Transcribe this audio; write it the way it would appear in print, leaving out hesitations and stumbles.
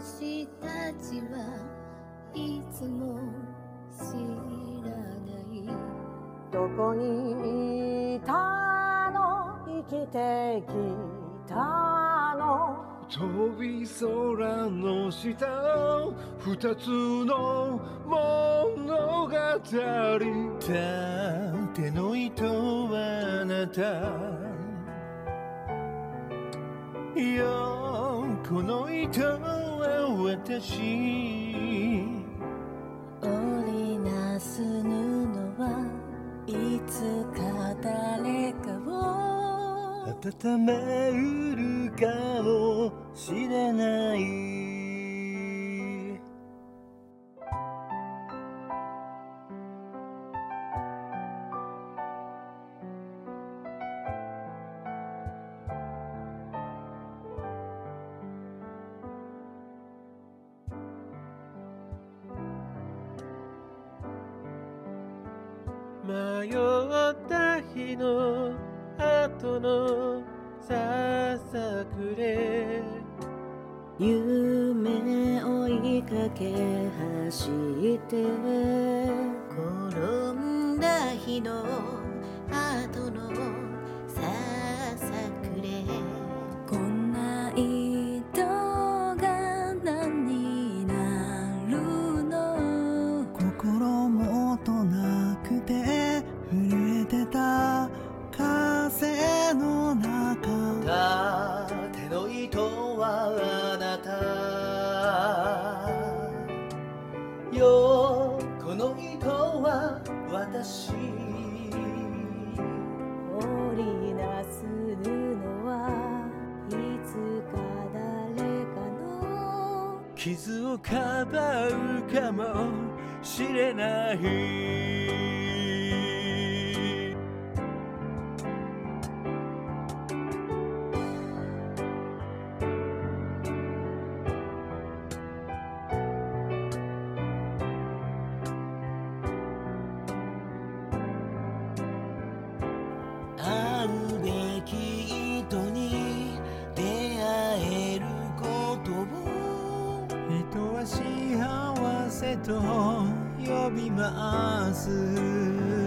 私たちはいつも知らないどこにいたの生きてきたの飛び空の下二つの物語縦の糸はあなたこの糸は私織りなす布はいつか誰かを温めるかもしれない迷った日の後のささくれ夢追いかけ走って転んだ日の後のささくれこんな糸が何になるの心もとなくて震えてた風の中縦の糸はあなたよこの糸は私織りなす布はいつか誰かの傷をかばうかもしれない会うべき人に出会えることを人は幸せと呼びます